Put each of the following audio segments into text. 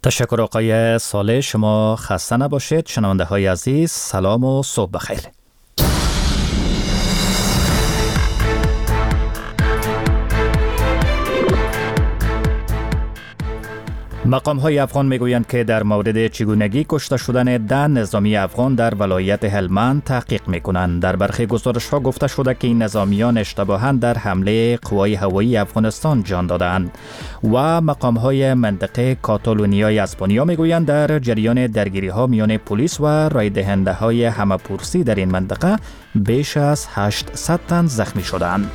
تشکر آقای صالح، شما خسته نباشید. شنونده های عزیز سلام و صبح بخیر. مقام‌های افغان میگویند که در مورد چگونگی کشته شدن 10 نظامی افغان در ولایت هلمند تحقیق میکنند. در برخی گزارش‌ها گفته شده که این نظامیان اشتباهاً در حمله قوای هوایی افغانستان جان دادند و مقام‌های منطقه کاتالونیای اسپانیا میگویند در جریان درگیری‌ها میان پلیس و رایدهنده‌های همه‌پرسی در این منطقه بیش از 800 تن زخمی شدند.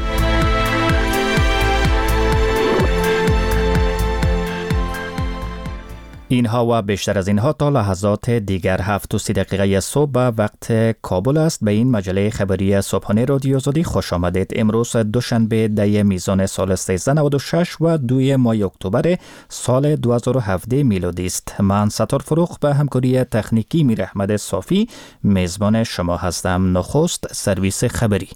اینها و بیشتر از اینها تا لحظات دیگر 7:30 صبح به وقت کابل است. به این مجله خبری صبحانه رادیو آزادی خوش آمدید. امروز دوشنبه 10 میزان سال 1396 و 2 ماه اکتبر سال 2017 میلادی است. من ستار فروخ به همکاری تکنیکی میر احمد صافی میزبان شما هستم. نخست سرویس خبری.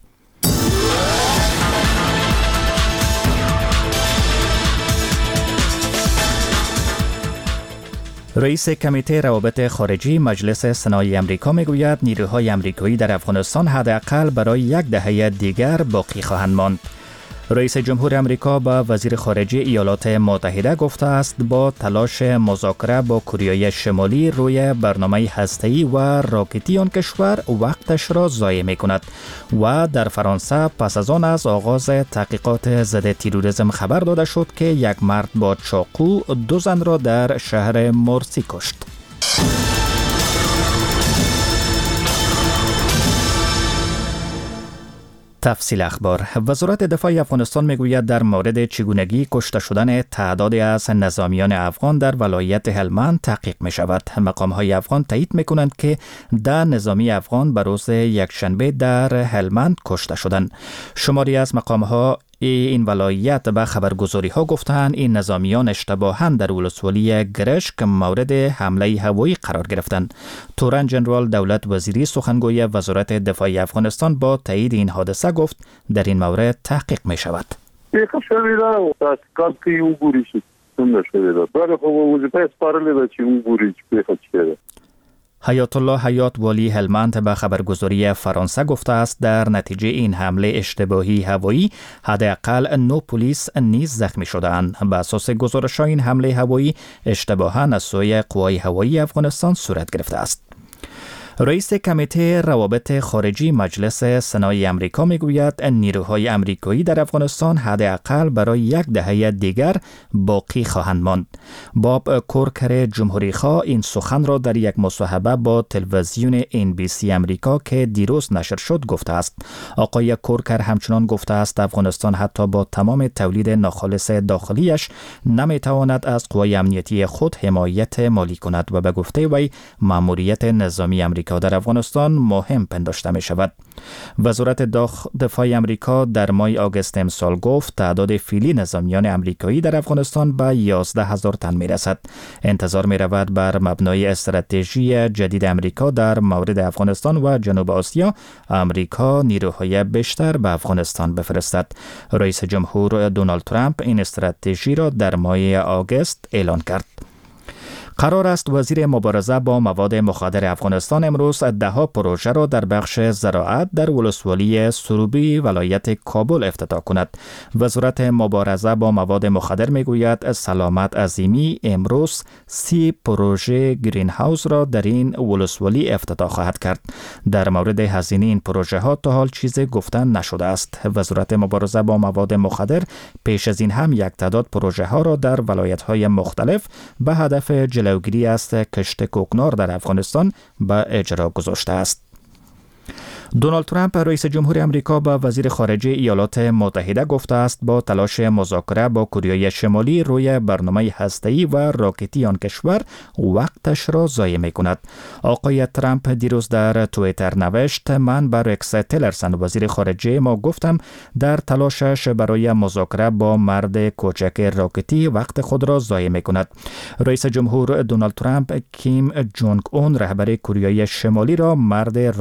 رئیس کمیته روابط خارجی مجلس سنای امریکا میگوید نیروهای امریکایی در افغانستان حداقل برای 1 دهه دیگر باقی خواهند ماند. رئیس جمهور امریکا به وزیر خارجه ایالات متحده گفته است با تلاش مذاکره با کره شمالی روی برنامه هسته‌ای و راکتی آن کشور وقتش را ضایع می‌کند و در فرانسه پس از آن از آغاز تحقیقات ضد تروریسم خبر داده شد که یک مرد با چاقو 2 زن را در شهر مرسی کشت. تفصیل اخبار. وزارت دفاع افغانستان میگوید در مورد چگونگی کشته شدن تعدادی از نظامیان افغان در ولایت هلمند تحقیق می شود. مقام‌های افغان تایید می کنند که 10 نظامی افغان به روز یکشنبه در هلمند کشته شدند. شماری از مقام‌ها این ولایت به خبرگزاری ها گفتند این نظامیان اشتباهاً در ولسوالی گرشک مورد حمله هوایی قرار گرفتند. تورن جنرال دولت وزیری سخنگوی وزارت دفاع افغانستان با تایید این حادثه گفت در این مورد تحقیق می شود. حیات الله حیات والی هلمند به خبرگزاری فرانسه گفته است در نتیجه این حمله اشتباهی هوایی حداقل 9 پلیس نیز زخمی شده‌اند. به اساس گزارش‌ها این حمله هوایی اشتباهاً از سوی قوای هوایی افغانستان صورت گرفته است. رئیس کمیته روابط خارجی مجلس سنای امریکا میگوید نیروهای امریکایی در افغانستان حداقل برای 1 دهه دیگر باقی خواهند ماند. باب کورکر جمهوری خواه این سخن را در یک مصاحبه با تلویزیون NBC امریکا که دیروز نشر شد گفته است. آقای کورکر همچنان گفته است افغانستان حتی با تمام تولید ناخالص داخلیش نمیتواند از قوای امنیتی خود حمایت مالی کند و به گفته وی ماموریت نظامی امریکا در افغانستان مهم پنداشته می شود. وزارت دفاع امریکا در ماه آگوست امسال گفت تعداد فعلی نظامیان امریکایی در افغانستان به 11,000 تن می رسد. انتظار می رود بر مبنای استراتژی جدید امریکا در مورد افغانستان و جنوب آسیا امریکا نیروهای بیشتر به افغانستان بفرستد. رئیس جمهور دونالد ترامپ این استراتژی را در ماه آگوست اعلان کرد. قرار است وزیر مبارزه با مواد مخدر افغانستان امروز 10 پروژه را در بخش زراعت در ولسوالی سروبی ولایت کابل افتتاح کند. وزارت مبارزه با مواد مخدر میگوید سلامت عظیمی امروز 30 پروژه گرین هاوس را در این ولسوالی افتتاح خواهد کرد. در مورد هزینه این پروژه ها تا حال چیزی گفتن نشده است. وزارت مبارزه با مواد مخدر پیش از این هم یک تعداد پروژه ها را در ولایت های مختلف به هدف جلوگیری از کشت کوکنار در افغانستان به اجرا گذاشته است. دونالد ترامپ رئیس جمهور امریکا به وزیر خارجه ایالات متحده گفته است با تلاش مذاکره با کره شمالی روی برنامه هسته‌ای و راکتی آن کشور وقتش را ضایع می‌کند. آقای ترامپ دیروز در توییتر نوشت من به رکس تیلرسن وزیر خارجه ما گفتم در تلاشش برای مذاکره با مرد کوچک راکتی وقت خود را ضایع می‌کند. رئیس جمهور دونالد ترامپ کیم جونگ اون رهبر کره شمالی را مرد راکتی خطاب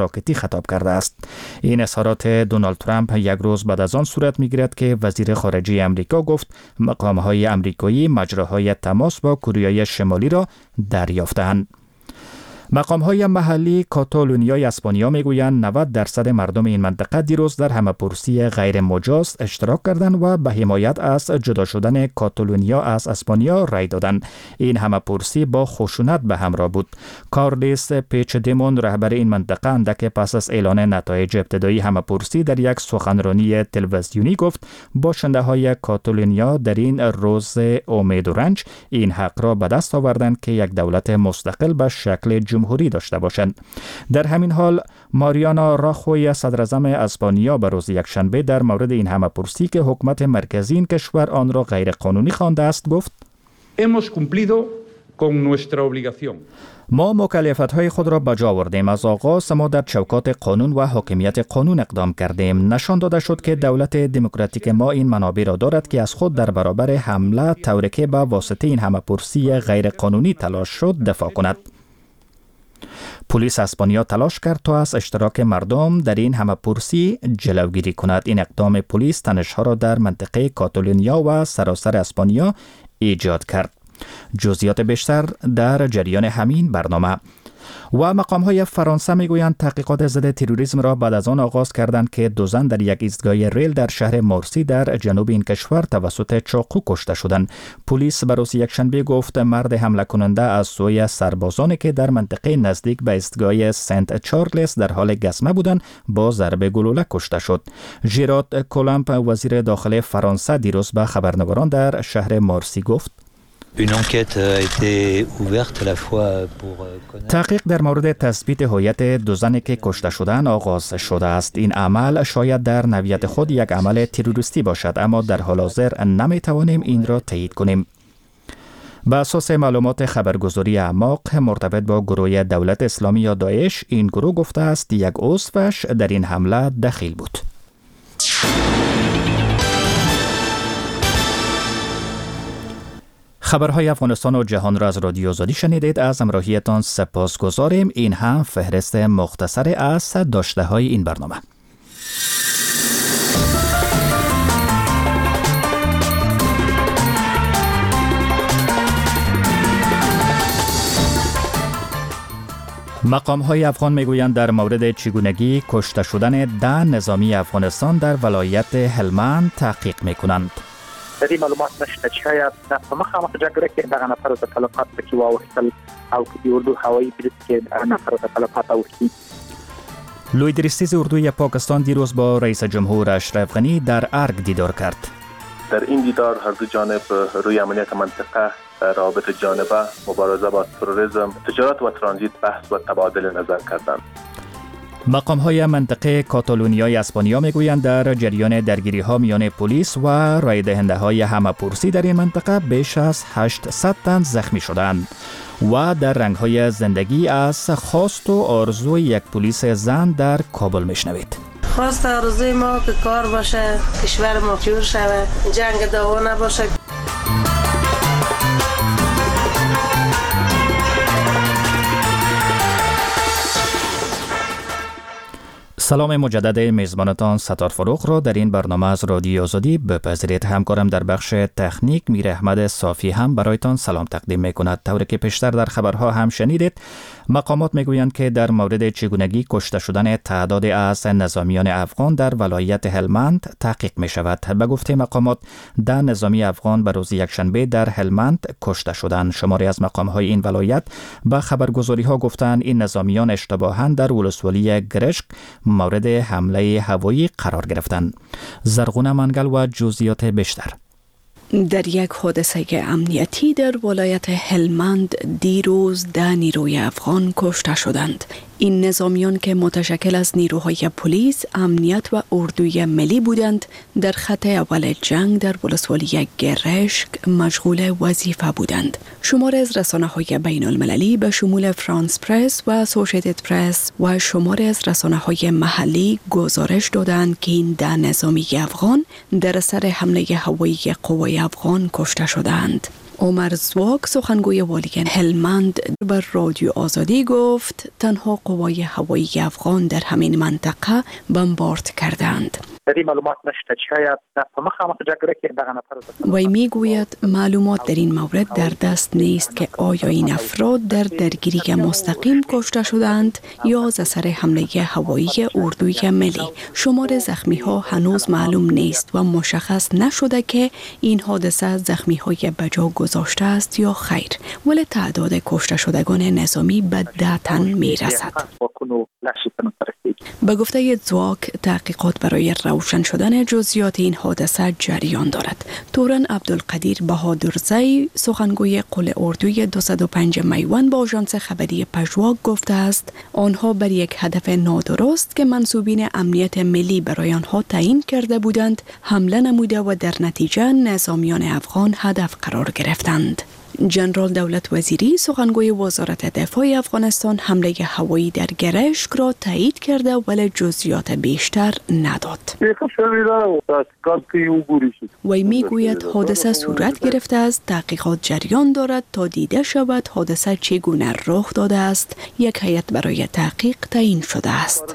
خطاب کرده است. این اظهارات دونالد ترامپ یک روز بعد از آن صورت می‌گیرد که وزیر خارجه آمریکا گفت مقام‌های آمریکایی مجراهای تماس با کره شمالی را دریافتند. مقام‌های محلی کاتالونیای اسپانیا میگویند 90% مردم این منطقه دیروز در همه‌پرسی غیر مجاز اشتراک کردند و به حمایت از جدا شدن کاتالونیا از اسپانیا رای دادند. این همه‌پرسی با خشونت به همراه بود. کارلس پیچدمون رهبر این منطقه اندک پس از اعلان نتایج ابتدایی همه‌پرسی در یک سخنرانی تلویزیونی گفت باشنده‌های کاتالونیا در این روز امید و رنج این حق را به دست آوردند که یک دولت مستقل به شکل جمهوری داشته باشند. در همین حال ماریانا راخوی صدراعظم اسپانیا به روز یکشنبه در مورد این همه‌پرسی که حکومت مرکزی این کشور آن را غیر قانونی خوانده است گفت Hemos cumplido con nuestra obligación. ما مکلفیت‌های خود را به جا آوردیم. از آغاز ما در چوکات قانون و حاکمیت قانون اقدام کردیم. نشان داده شد که دولت دموکراتیک ما این منابع را دارد که از خود در برابر حمله طوری که به واسطه این همه‌پرسی غیر قانونی تلاش شد دفاع کند. پلیس اسپانیا تلاش کرد تا از اشتراک مردم در این همه‌پرسی جلوگیری کند. این اقدام پلیس تنش‌ها را در منطقه کاتالونیا و سراسر اسپانیا ایجاد کرد. جزئیات بیشتر در جریان همین برنامه. و مقام‌های فرانسه میگویند تحقیقات ضد تروریسم را بعد از آن آغاز کردند که دو زن در یک ایستگاه ریل در شهر مارسی در جنوب این کشور توسط چاقو کشته شدند. پلیس بر روز یکشنبه گفت مرد حمله کننده از سوی سربازانی که در منطقه نزدیک به ایستگاه سنت چارلز در حال گسمه بودند با ضرب گلوله کشته شد. ژرارد کولمب وزیر داخلی فرانسه دیروز به خبرنگاران در شهر مارسی گفت تحقیق در مورد تثبیت هویت دو زنی که کشته شدند آغاز شده است. این عمل شاید در نوعیت خود یک عمل تروریستی باشد، اما در حال حاضر نمیتوانیم این را تایید کنیم. به اساس معلومات خبرگزاری اعماق مرتبط با گروه دولت اسلامی یا داعش، این گروه گفته است یک عضوش در این حمله دخیل بود. خبرهای افغانستان و جهان را از رادیو آزادی شنیدید. از همراهیتان سپاسگزاریم. این هم فهرست مختصر از داشته‌های این برنامه. مقام‌های افغان میگویند در مورد چگونگی کشته شدن 10 نظامی افغانستان در ولایت هلمند تحقیق میکنند. د دې معلومات نشته چې شاید په مخامخ جګړه کې دغه نفر د تلفات پکې واوښتل او که د اردو هوایي برید کې نفر د تلفات اوښتي. لوی درستیز اردوی پاکستان دیروز با رئیس جمهور اشرف غنی در ارگ دیدار کرد. در این دیدار هر دو جانب روی امنیت منطقه، روابط جانبه، مبارزه با تروریسم، تجارت و ترانزیت بحث و تبادل نظر کردند. مقام‌های منطقه کاتالونیای اسپانیا میگویند در جریان درگیری‌ها میان پلیس و رایدهنده‌های همه‌پرسی در این منطقه بیش از 800 تن زخمی شدند و در رنگ‌های زندگی از خواست و آرزوی یک پلیس زن در کابل میشنوید. خواست آرزوی ما که کار باشه، کشور ما جور شوه، جنگ دعوا نباشه. سلام مجدد میزبانتان ستار فروغ را در این برنامه از رادیو آزادی بپذیرید. همکارم در بخش تکنیک میر احمد صافی هم برایتان سلام تقدیم میکند. طوری که پیشتر در خبرها هم شنیدید، مقامات میگویند که در مورد چگونگی کشته شدن تعدادی از نظامیان افغان در ولایت هلمند تحقیق می شود. به گفته مقامات 10 نظامی افغان به روز یکشنبه در هلمند کشته شدند. شماری از مقامهای این ولایت به خبرگزاری ها گفتند این نظامیان اشتباهاً در ولسوالی گرشک مورد حمله هوایی قرار گرفتند. زرغونه منگل و جزئیات بیشتر. در یک حادثه امنیتی در ولایت هلمند دیروز 10 نیروی افغان کشته شدند. این نظامیان که متشکل از نیروهای پلیس، امنیت و اردوی ملی بودند، در خط اول جنگ در ولسوالی گرشک مشغول وظیفه بودند. شمار از رسانه‌های بین المللی به شمول فرانس پرس و اسوسییتد پرس و شمار از رسانه‌های محلی گزارش دادند که این 10 نظامی افغان در اثر حمله هوایی قوای افغان کشته شدند. عمر زواک سخنگوی والی هلمند بر رادیو آزادی گفت تنها قوای هوایی افغان در همین منطقه بمبارد کردند. در معلومات نشته شاید په مخامخ جګړه کې دغه نفر وی میگوید معلومات در این مورد در دست نیست که آیا این افراد در درگیری مستقیم کشته شدند یا از اثر حمله هوایی اردوی ملی. شمار زخمی ها هنوز معلوم نیست و مشخص نشده که این حادثه زخمی های بجا گذاشته است یا خیر، ولی تعداد کشته شدگان نظامی به 10 تن می رسد. به گفته زواک تحقیقات برای روشن شدن جزئیات این حادثه جریان دارد. تورن عبدالقدیر بهادرزی سخنگوی قل اردوی 205 میوان با آژانس خبری پژواک گفته است آنها بر یک هدف نادرست که منصوبین امنیت ملی برای آنها تعیین کرده بودند حمله نموده و در نتیجه نظامیان افغان هدف قرار گرفتند. جنرال دولت وزیری سخنگوی وزارت دفاع افغانستان حمله هوایی در گرشک را تایید کرده ولی جزئیات بیشتر نداد. وی میگوید حادثه صورت گرفته است، تحقیقات جریان دارد تا دیده شود حادثه چگونه رخ داده است. یک هیئت برای تحقیق تعیین شده است.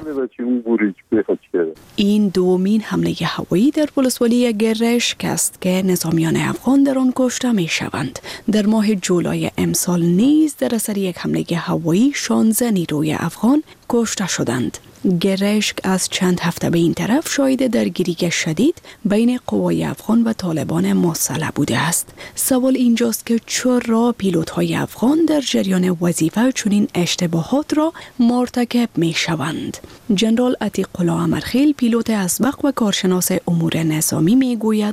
این دومین حمله هوایی در ولسوالی گرشک است که نظامیان افغان در آن کشته می شوند. در ماه جولای امسال نیز در اثر یک حمله هوایی 16 نیروی افغان کشته شدند. گرشک از چند هفته به این طرف شاهد درگیری شدید بین قوای افغان و طالبان مسلح بوده است. سوال اینجاست که چرا پیلوت‌های افغان در جریان وظیفه چنین اشتباهات را مرتکب می‌شوند؟ جنرال عتیق الله امرخیل پیلوت اسبق و کارشناس امور نظامی میگوید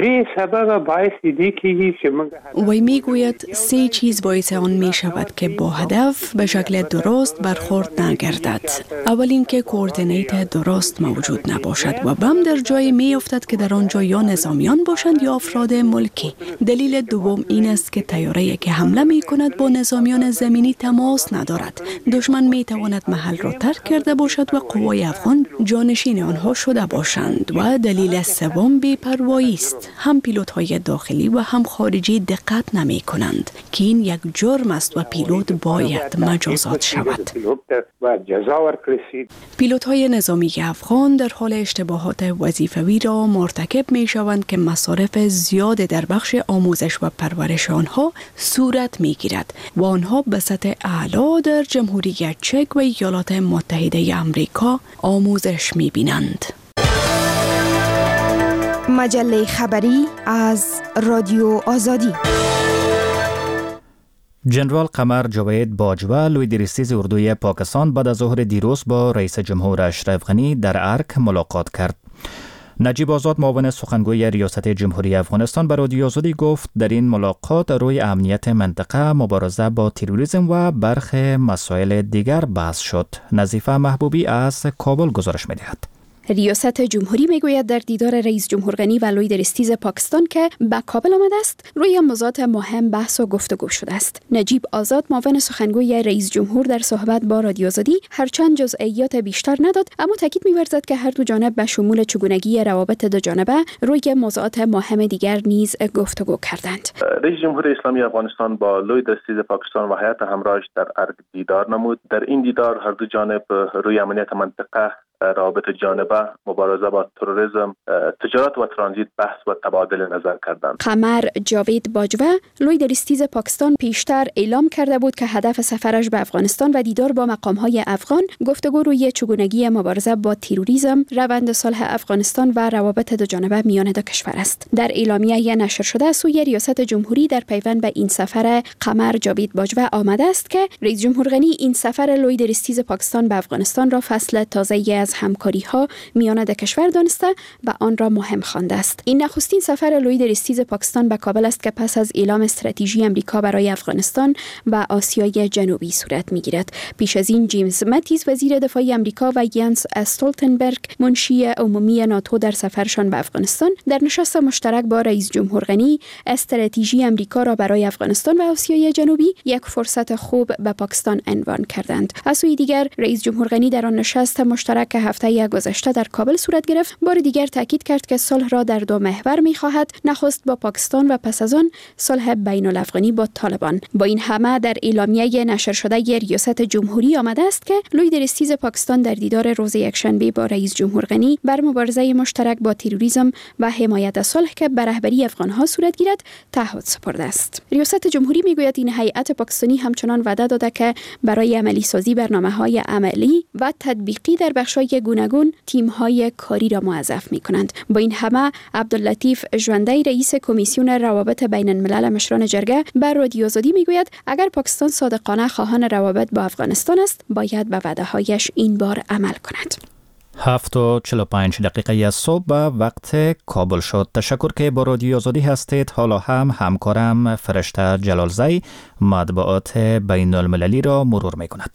وی میگوید 3 چیز باعث آن می شود که با هدف به شکل درست برخورد نگردد. اول اینکه کوردینیت درست موجود نباشد و بم در جای می افتد که در آنجا یا نظامیان باشند یا افراد ملکی. دلیل دوم این است که طیاره‌ای که حمله می کند با نظامیان زمینی تماس ندارد. دشمن می تواند محل را ترک کرده باشد و قوای افغان جانشین آنها شده باشند. و دلیل سوم بی‌پروایی است. هم پیلوت‌های داخلی و هم خارجی دقت نمی کنند که این یک جرم است و پیلوت باید مجازات شود. پیلوت‌های نظامی افغان در حال اشتباهات وظیفوی را مرتکب می شوند که مصارف زیاد در بخش آموزش و پرورش آنها صورت می گیرد و آنها به سطح اعلی در جمهوری چک و ایالات متحده آمریکا آموزش می بینند. مجله خبری از رادیو آزادی. جنرال قمر جاوید باجوه لوی درستیز اردوی پاکستان بعد از ظهر دیروز با رئیس جمهور اشرف غنی در ارک ملاقات کرد. نجیب آزاد معاون سخنگوی ریاست جمهوری افغانستان به رادیو آزادی گفت در این ملاقات روی امنیت منطقه، مبارزه با تروریسم و برخی مسائل دیگر بحث شد. نظیفه محبوبی از کابل گزارش می‌دهد. ریاست جمهوری میگوید در دیدار رئیس جمهور غنی و لوی درستیز پاکستان که به کابل آمده است روی موضوعات مهم بحث و گفتگو شده است. نجیب آزاد معاون سخنگوی رئیس جمهور در صحبت با رادیو آزادی هرچند جزئیات بیشتر نداد اما تاکید می‌ورزد که هر دو جانب به شمول چگونگی روابط دو جانبه روی موضوعات مهم دیگر نیز گفتگو کردند. رئیس جمهور اسلامی افغانستان با لوی درستیز پاکستان و هیئت همراهش در ارگ دیدار نمود. در این دیدار هر دو جانب روی امنیت منطقه، روابط جانبه، مبارزه با تروریسم، تجارت و ترانزیت بحث و تبادل نظر کردند. قمر جاوید باجوه لوی درستیز پاکستان پیشتر اعلام کرده بود که هدف سفرش به افغانستان و دیدار با مقام‌های افغان گفتگو روی چگونگی مبارزه با تروریسم، روند صلح افغانستان و روابط دو جانبه میان دو کشور است. در اعلامیه نشر شده سوی ریاست جمهوری در پیوند به این سفر قمر جاوید باجوه آمده است که رئیس جمهور غنی این سفر لوی درستیز پاکستان به افغانستان را فصل تازه‌ای از همکاری‌ها میان دو کشور دانسته و آن را مهم خوانده است. این نخستین سفر لوی درستیز پاکستان به کابل است که پس از اعلام استراتژی امریکا برای افغانستان و آسیای جنوبی صورت می‌گیرد. پیش از این جیمز ماتیس وزیر دفاع امریکا و ینس استولتنبرگ منشی عمومی ناتو در سفرشان به افغانستان در نشست مشترک با رئیس جمهور غنی استراتژی امریکا را برای افغانستان و آسیای جنوبی یک فرصت خوب به پاکستان عنوان کردند. از سوی دیگر رئیس جمهور غنی در آن نشست مشترک هفته گذشته در کابل صورت گرفت، بار دیگر تاکید کرد که صلح را در دو محور می‌خواهد، نخست با پاکستان و پس از آن صلح بین الافغانی با طالبان. با این همه در اعلامیه نشر شده ریاست جمهوری آمده است که لوی درستیز پاکستان در دیدار روز یکشنبه با رئیس جمهور غنی بر مبارزه مشترک با تروریسم و حمایت صلح که به رهبری افغان‌ها صورت گیرد تعهد سپرده است. ریاست جمهوری میگوید این هیئت پاکستانی همچنان وعده داده که برای عملی سازی برنامه‌های عملی و تطبیقی در بخش‌های گوناگون تیم‌های کاری را موظف می‌کنند. با این همه عبداللطیف ژوندی رئیس کمیسیون روابط بین الملل مشران جرگه بر رادیو آزادی میگوید اگر پاکستان صادقانه خواهان روابط با افغانستان است باید به وعده‌هایش این بار عمل کند. 7:45 صبح به وقت کابل شد. تشکر که با رادیو آزادی هستید. حالا هم همکارم فرشته جلالزی مطبوعات بین المللی را مرور می کند.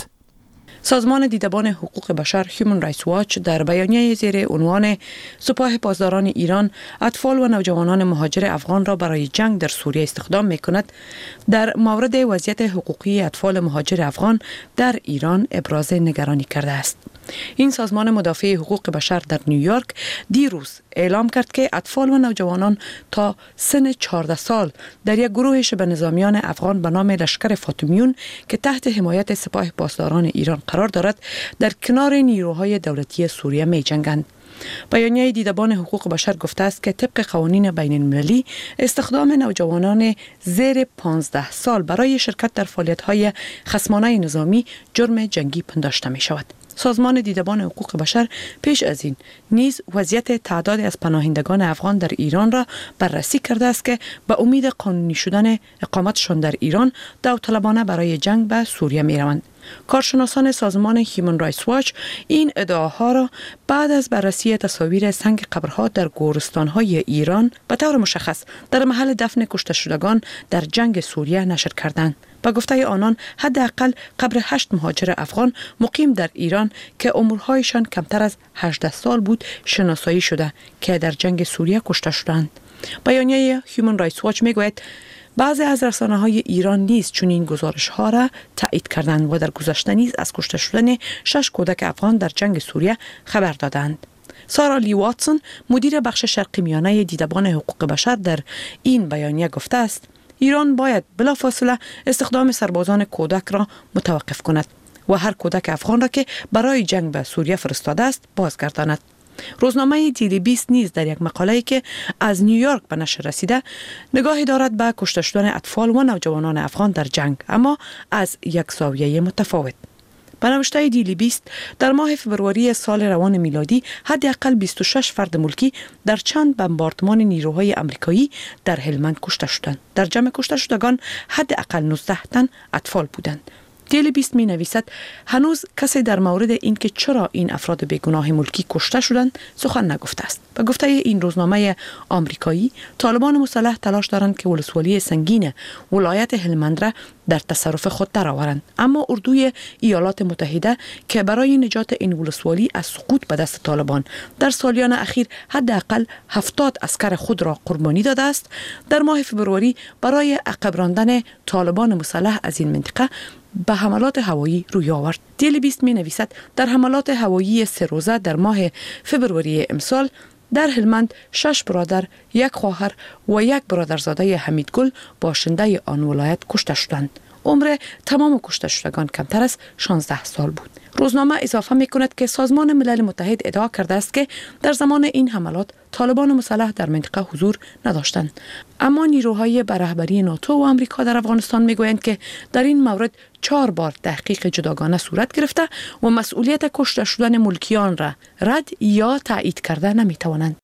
سازمان دیدبان حقوق بشر هیومن رایتس واچ در بیانیه زیر عنوان سپاه پاسداران ایران اطفال و نوجوانان مهاجر افغان را برای جنگ در سوریه استخدام می کند در مورد وضعیت حقوقی اطفال مهاجر افغان در ایران ابراز نگرانی کرده است. این سازمان مدافع حقوق بشر در نیویورک دیروز اعلام کرد که اطفال و نوجوانان تا سن 14 سال در یک گروه شبه نظامیان افغان به نام لشکر فاطمیون که تحت حمایت سپاه پاسداران ایران قرار دارد در کنار نیروهای دولتی سوریه می جنگند. بیانیه دیدبان حقوق بشر گفته است که طبق قوانین بین المللی استخدام نوجوانان زیر 15 سال برای شرکت در فعالیت‌های خصمانه نظامی جرم جنگی پنداشته می شود. سازمان دیدبان حقوق بشر پیش از این نیز وضعیت تعداد از پناهندگان افغان در ایران را بررسی کرده است که به امید قانونی شدن اقامتشان در ایران داوطلبانه برای جنگ به سوریه می روند. کارشناسان سازمان هیومن رایتس واچ این ادعاها را بعد از بررسی تصاویر سنگ قبرها در گورستان‌های ایران به طور مشخص در محل دفن کشته شدگان در جنگ سوریه نشر کردند. با گفته آنان حداقل قبر 8 مهاجر افغان مقیم در ایران که عمرهایشان کمتر از 18 سال بود شناسایی شده که در جنگ سوریه کشته شدند. بیانیه هیومن رایتس واچ میگوید بعضی از رسانه‌های ایران نیز چنین گزارش‌ها را تایید کردند و در گذشته نیز از کشته شدن 6 کودک افغان در جنگ سوریه خبر دادند. سارا لی واتسون مدیر بخش شرقی میانه دیدبان حقوق بشر در این بیانیه گفته است ایران باید بلافاصله استخدام سربازان کودک را متوقف کند و هر کودک افغان را که برای جنگ به سوریه فرستاده است بازگرداند. روزنامه دیلی 20 نیز در یک مقاله‌ای که از نیویورک به نشر رسیده نگاهی دارد به کشته شدن اطفال و نوجوانان افغان در جنگ، اما از یک زاویه متفاوت. به نوشته دیلی 20 در ماه فوریه سال روان میلادی حداقل 26 فرد ملکی در چند بمباردمان نیروهای آمریکایی در هلمند کشته شدند. در جمع کشته شدگان حداقل 19 تن اطفال بودند. دیلی 20 می نویسد هنوز کسی در مورد اینکه چرا این افراد بیگناه ملکی کشته شدند سخن نگفته است. به گفته این روزنامه آمریکایی طالبان مسلح تلاش دارند که ولسوالی سنگین ولایت هلمند را در تصرف خود درآورند، اما اردوی ایالات متحده که برای نجات این ولسوالی از سقوط به دست طالبان در سالیان اخیر حداقل 70 عسکر خود را قربانی داده است، در ماه فوریه برای عقب راندن طالبان مسلح از این منطقه به حملات هوایی روی آورد. دیلی 20 می نویسد در حملات هوایی 3 روزه در ماه فوریه امسال در هلمند 6 برادر، 1 خواهر و 1 برادرزاده حمیدگل باشنده آن ولایت کشته شدند. عمر تمام کشته شدگان کمتر از 16 سال بود. روزنامه اضافه می کند که سازمان ملل متحد ادعا کرده است که در زمان این حملات طالبان مسلح در منطقه حضور نداشتند، اما نیروهای به رهبری ناتو و آمریکا در افغانستان می گویند که در این مورد 4 بار تحقیق جداگانه صورت گرفته و مسئولیت کشته شدن ملکیان را رد یا تایید کرده نمی توانند.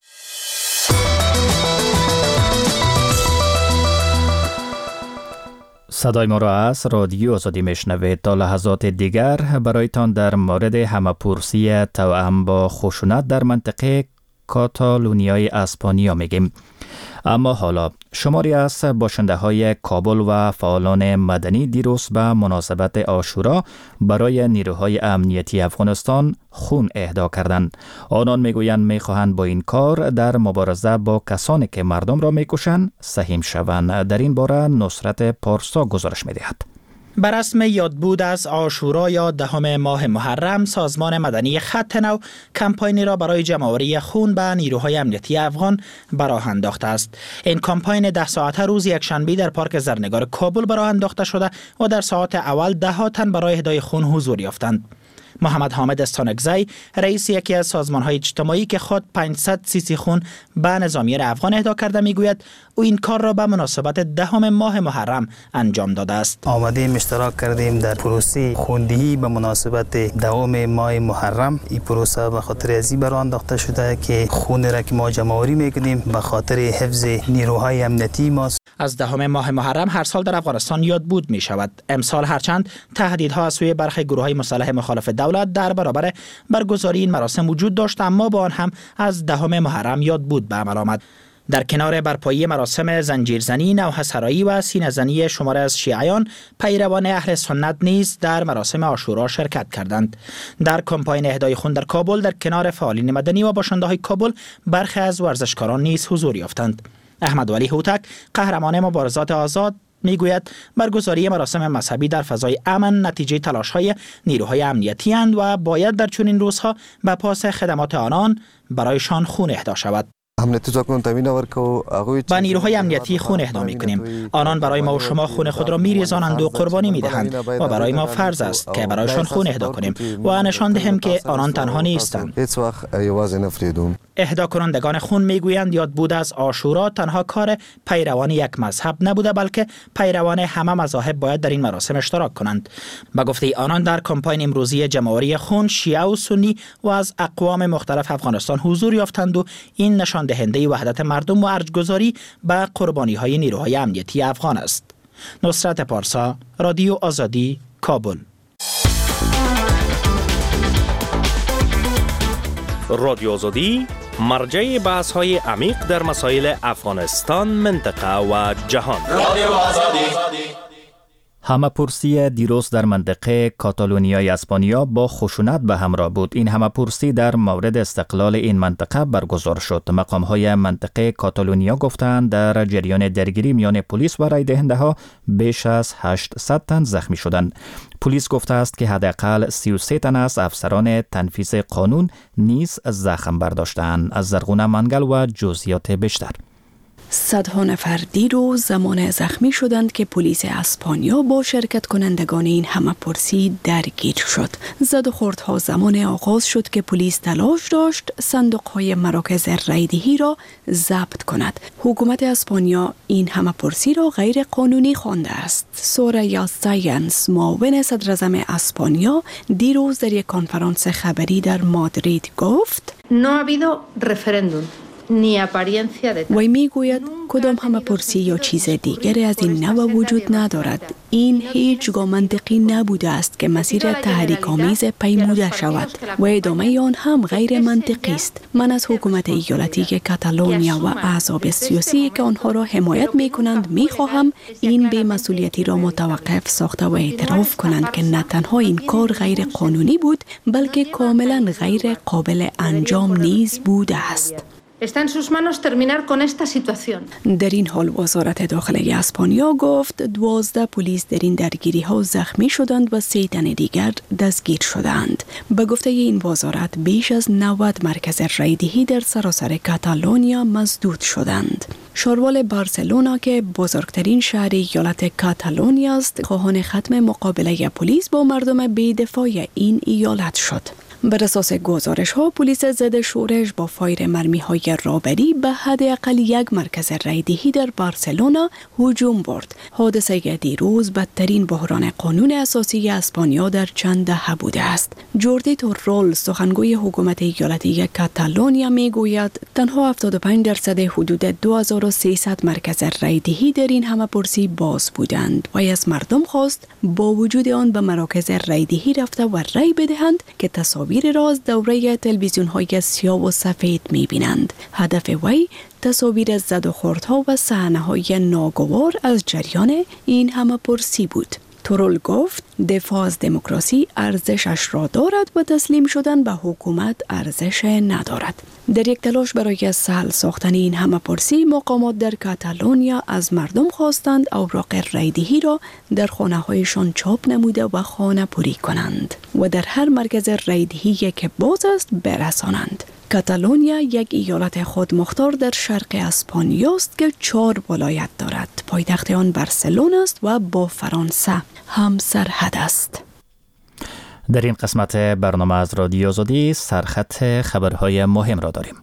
صدای ما را از رادیو آزادی میشنوید. تا لحظات دیگر برایتان در مورد همه‌پرسی توأم با خشونت در منطقه کاتالونیای اسپانیا میگیم. اما حالا شماری از باشنده های کابل و فعالان مدنی دیروز به مناسبت عاشورا برای نیروهای امنیتی افغانستان خون اهدا کردند. آنان میگویند میخواهند با این کار در مبارزه با کسانی که مردم را میکشند سهیم شوند. در این باره نصرت پارسا گزارش میدهد. بر رسم یادبود از عاشورا یا 10 ماه محرم، سازمان مدنی خط نو کمپاینی را برای جمع‌آوری خون به نیروهای امنیتی افغان به راه انداخته است. این کمپاین 10 ساعته روز یکشنبه در پارک زرنگار کابل به راه انداخته شده و در ساعات اول 10 تن برای اهدای خون حضور یافتند. محمد حامد استانکزی، رئیس یکی از سازمان‌های اجتماعی که خود 500 سیسی خون به نظامیان افغان اهدا کرده، میگوید او این کار را به مناسبت 10 ماه محرم انجام داده است. آمدیم اشتراک کردیم در پروسه خوندهی به مناسبت 10 ماه محرم. این پروسه به خاطر ازی برآورده انداخته شده که خون را که ما جمع‌آوری می‌کنیم به خاطر حفظ نیروهای امنیتی ماست. از 10 ماه محرم هر سال در افغانستان یادبود می شود. امسال هرچند تهدیدها از سوی برخی گروه‌های مسلح مخالف دولت در برابر برگزاری این مراسم وجود داشت، اما با آن هم از 10 محرم یادبود به عمل آمد. در کنار برپایی مراسم زنجیرزنی، نوحه‌سرایی و سینه‌زنی شمار از شیعیان، پیروان اهل سنت نیز در مراسم عاشورا شرکت کردند. در کمپاین اهدای خون در کابل در کنار فعالین مدنی و باشنده‌های کابل، برخی از ورزشکاران نیز حضور یافتند. احمد ولی هوتک، قهرمان مبارزات آزاد، میگوید برگزاری مراسم مذهبی در فضای امن نتیجه تلاش‌های نیروهای امنیتی اند و باید در چنین روزها به پاس خدمات آنان برایشان خون اهدا شود. با نیروهای امنیتی خون اهدا می‌کنیم. آنان برای ما و شما خون خود را می‌ریزانند و قربانی می‌دهند و برای ما فرض است که برایشان خون اهدا کنیم و نشان دهیم که آنان تنها نیستند. اهدا کنندگان خون میگویند یادبود از عاشورا تنها کار پیروان یک مذهب نبوده، بلکه پیروان همه مذاهب باید در این مراسم اشتراک کنند. به گفته آنان در کمپاین امروزی جمع‌آوری خون، شیعه و سنی و از اقوام مختلف افغانستان حضور یافتند و این نشان دهنده وحدت مردم و ارجگذاری به قربانی‌های نیروهای امنیتی افغان است. نصرت پارسا، رادیو آزادی، کابل. رادیو آزادی مرجع بحث‌های عمیق در مسائل افغانستان، منطقه و جهان. رادیو آزادی. همه‌پرسی دیروز در منطقه کاتالونیای اسپانیا با خشونت به همراه بود. این همه‌پرسی در مورد استقلال این منطقه برگزار شد. مقام‌های منطقه کاتالونیا گفتند در جریان درگیری میان پلیس و رای دهنده‌ها بیش از 800 تن زخمی شدند. پلیس گفته است که حداقل 33 تن از افسران تنفیذ قانون نیز زخم برداشتند. از زرغونه منگل و جزئیات بیشتر. صدها نفر دیروز زمان زخمی شدند که پلیس اسپانیا با شرکت کنندگان این همه‌پرسی درگیر شد. زد و خوردها زمان آغاز شد که پلیس تلاش داشت صندوق‌های مراکز رایدهی را ضبط کند. حکومت اسپانیا این همه‌پرسی را غیر قانونی خوانده است. سوریا ساینس، معاون صدر اعظم اسپانیا، دیروز در یک کنفرانس خبری در مادرید گفت: No ha habido referéndum. وی میگوید کدام همه‌پرسی یا چیز دیگری از این نوع وجود ندارد. این هیچگاه منطقی نبوده است که مسیر تحریک‌آمیز پیموده شود و ادامه آن هم غیر منطقی است. من از حکومت ایالتی که کاتالونیا و احزاب سیاسی که آنها را حمایت می‌کنند می‌خواهم این بی‌مسئولیتی را متوقف ساخته و اعتراف کنند که نه تنها این کار غیر قانونی بود بلکه کاملا غیر قابل انجام نیز بوده است. Está en sus manos terminar con esta situación. در این حال وزارت داخلی اسپانیا گفت 12 پلیس در این درگیری ها زخمی شدند و 3 تن دیگر دستگیر شدند. به گفته این وزارت بیش از 90 مرکز رایدهی در سراسر کاتالونیا مسدود شدند. شاروال بارسلونا که بزرگترین شهر ایالت کاتالونیا است، خواهان ختم مقابله پلیس با مردم بی‌دفاع این ایالت شد. بر اساس گزارش ها پلیس ضد شورش با فایر مرمی های رابری به حداقل 1 مرکز رایدهی در بارسلونا هجوم برد. حادثه دیروز بدترین بحران قانون اساسی اسپانیا در چند دهه بوده است. جوردی تورول، سخنگوی حکومت ایالتی کاتالونیا، میگوید تنها 75% حدود 2300 مرکز رایدهی در این همه‌پرسی باز بودند و از مردم خواست با وجود آن به مراکز رایدهی رفته و رای بدهند که تصاویر را از دوره تلویزیون‌های سیاه و سفید می‌بینند. هدف وی تصاویر زد و خوردها و صحنه‌های ناگوار از جریان این همه‌پرسی بود. ترول گفت دفاع از دموکراسی ارزشش را دارد و تسلیم شدن به حکومت ارزش ندارد. در یک تلاش برای سهل ساختن این همه پرسی، مقامات در کاتالونیا از مردم خواستند اوراق رایدهی را در خانه هایشان چاپ نموده و خانه پوری کنند و در هر مرکز رایدهی که باز است برسانند. کاتالونیا یک ایالت خودمختار در شرق اسپانیا است که 4 ولایت دارد. پایتخت آن بارسلون است و با فرانسه هم سرحد است. در این قسمت برنامه از رادیو آزادی سرخط خبرهای مهم را داریم.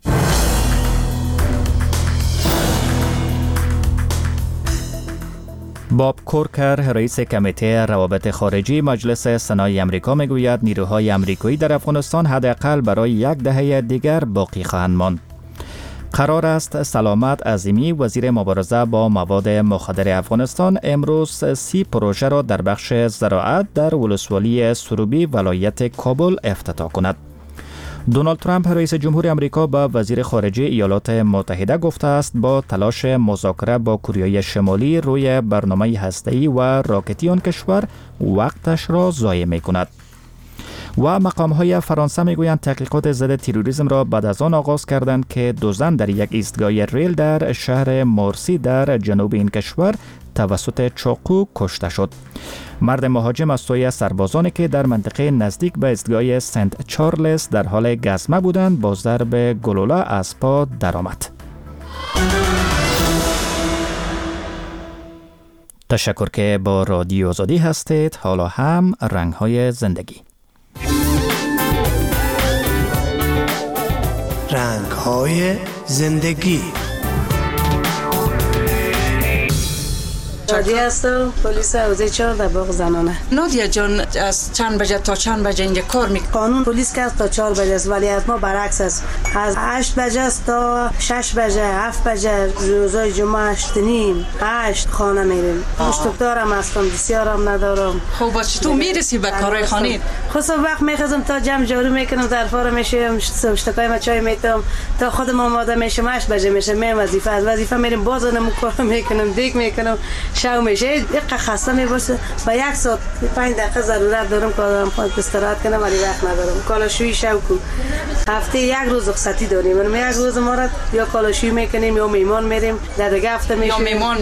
باب کورکر رئیس کمیته روابط خارجی مجلس سنای امریکا میگوید نیروهای امریکایی در افغانستان حداقل برای 1 دهه دیگر باقی خواهند ماند. قرار است سلامت عظیمی وزیر مبارزه با مواد مخدر افغانستان امروز 30 پروژه را در بخش زراعت در ولسوالی سروبی ولایت کابل افتتاح کند. دونالد ترامپ رئیس جمهور آمریکا با وزیر خارجه ایالات متحده گفته است با تلاش مذاکره با کره شمالی روی برنامه هسته‌ای و راکتی آن کشور وقتش را ضایع می‌کند. و مقام‌های فرانسه میگویند تحقیقات ضد تروریسم را بعد از آن آغاز کردند که 2 زن در یک ایستگاه ریل در شهر مارسی در جنوب این کشور توسط چاقو کشته شد. مرد مهاجم از سوی سربازانی که در منطقه نزدیک به ایستگاه سنت چارلز در حال گزمه بودند با ضرب گلوله از پا درآمد. تشکر که با رادیو آزادی هستید. حالا هم رنگ‌های زندگی. رنگ‌های زندگی. شادی هستم، پلیس حوزه 4 در باغ زنانه. نادیا جان از چند بجه تا چند بجه اینجا کار میکنی؟ قانون پلیس که تا 4 بجه است ولی از ما برعکس است. از 8 بجه است تا 6 بجه، 7 بجه روزای جمعه 8:30 8 خانه میریم. مشتاقم هستم، بسیارم ندارم. خب باشه تو میرسی به کارهای خانه؟ خب وقت میخوام تا جمع جارو میکنم، ظرفا رو میشم، اشتکای ما چای میتم تا خودم آماده میشم. 8 بجه میشه می وظیفه میریم بازم کار میکنم، دیگ میکنم، شو میشه. دقیقه خسته میباشه با 1 ساعت 5 دقیقه ضرورت دارم که آدم خود استراحت کنم ولی وقت ندارم. کالاشویی شو کو هفته 1 روز رخصتی داریم. من 1 روز ما را یا کالاشویی میکنیم یا میمان میریم، در دیگه هفته میشه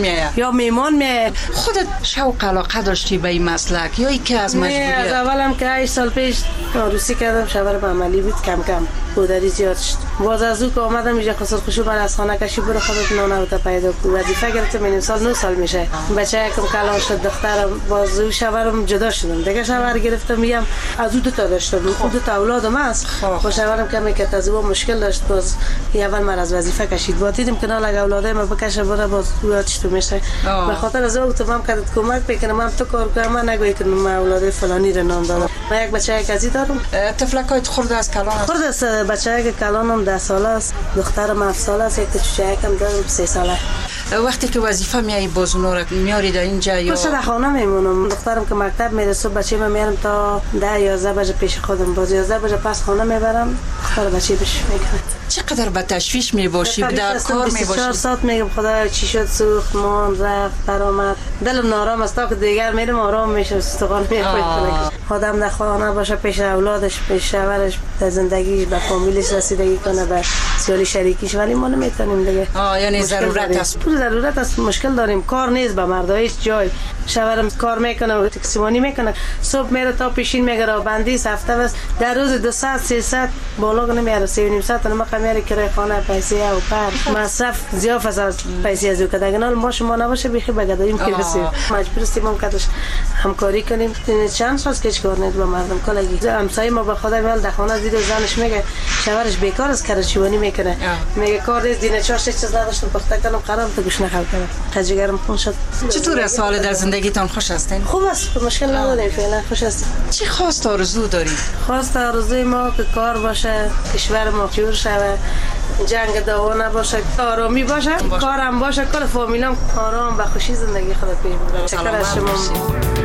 یا میمان میاد. خودت شوق علاقه داشتی به این مسلک یا اینکه از مجبوریت؟ از اولم که 8 سال پیش عروسی کردم، شوهرم عملی بود، کم کم بوداری زیاد شد. باز از او که آمدم اینجا قصر خوشو من از خانه کشی برو خودت نانه پیدا کن. وظیفه گرفتم. این سال 9 سال میشه. بچه یکم کلان شد، دخترم باز او شوهرم جدا شدم. دیگه شوهر گرفتم، میگم از او 2 تا داشتم، خود 2 تا اولادم است. با شوهرم کمی که تزوج مشکل داشت، باز اول من از وظیفه کشید. با دیدم که نه لگا اولادای من بکشه بره، باز یادش تو میشه. به خاطر از او تو من کردم کمک بکنم، من تو کار کنم، من نگوی که من اولاد فلانی رو نام دادم. من یک بچه کزی دارم. طفلکایت خورده از کلان است؟ خورده است. بچه که کلانم 10 ساله است، دخترم 7 ساله است، یک چوچه کم دارم 3 ساله. وقتی که وظیفه میای باز اونا رو میاری در اینجا یا در خانه میمونم؟ دخترم که مکتب میره صبح بچه من میارم تا 10-11 بجه پیش خودم، باز 11 بجه پس خانه میبرم، دختر بچه بهش میکنم. چقدر به تشویش میباشی در کار میباشی؟ 24 ساعت میگم خدا چی شد، سوخت مان رفت برآمد، دلم نارام است تا که دیگر میرم آرام میشه، استخوان میخواد. آدم در خانه باشه پیش اولادش، پیش شوهرش، در زندگیش به فامیلش رسیدگی کنه، به سیالی شریکیش، ولی ما نمیتونیم دیگه. یعنی ضرورت است. ضرورت است، مشکل داریم. کار نیست به مردا هیچ جای. شوهرم کار میکنه، تکسیمانی میکنه، صبح میره تا پیشین میگره بندی هفته بس در روز 2 ساعت 3 ساعت بالا نمیاره، 3.5 ساعت نما میاره کرای خانه، پیسه او پر مصرف زیاد از پیسه از که دیگه ما شما نباشه بخی بگداریم میرسیم. مجبور هستیم هم کدش همکاری کنیم. چند سال کش کار نید با مردم کلاگی. همسایه ما به خدا میاد در خانه دید زنش میگه شوهرش بیکار است، کرچیوانی میکنه، میگه کار نیست، دینه چهار چیز نداشتم پخته کنم قرارم تو گوش نخوام کنم. خجگرم خون شد. چطور است حال در زندگیتان؟ خوش هستین؟ خوب است، مشکل نداریم فعلا، خوش است. چی خواست آرزو داری؟ خواست آرزوی ما که کار باشه، کشور ما جور شه، جنگ دعوا نباشه، آرامی باشه، کارم باشه، کل فامیلام آرام و خوشی زندگی خود پیش ببرن. شکر از شما.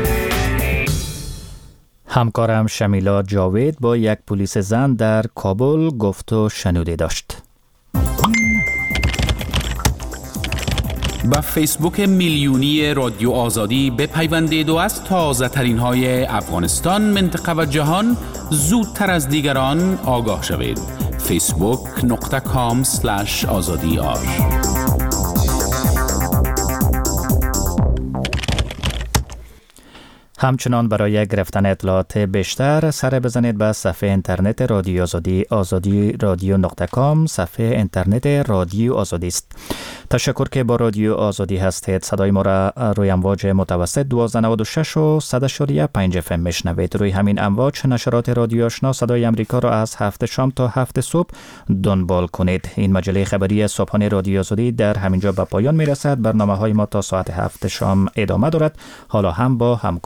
همکارم شمیلا جاوید با یک پلیس زن در کابل گفت و شنودی داشت. به فیسبوک میلیونی رادیو آزادی بپیوندید و از تازه ترین های افغانستان، منطقه و جهان زودتر از دیگران آگاه شوید. facebook.com/azadi. همچنان برای گرفتن اطلاعات بیشتر سر بزنید به صفحه اینترنت رادیو آزادی، azadi.radio.com. صفحه اینترنت رادیو آزادی است. تشکر که با رادیو آزادی هستید. صدای ما را روی امواج متوسط 1296 و 100.5 FM میشنوید. روی همین امواج نشرات رادیو آشنا صدای امریکا را از 7 شام تا 7 صبح دنبال کنید. این مجله خبری صبحانه رادیو آزادی در همینجا به پایان میرسد. برنامه های ما تا ساعت 7 شام ادامه دارد. حالا هم با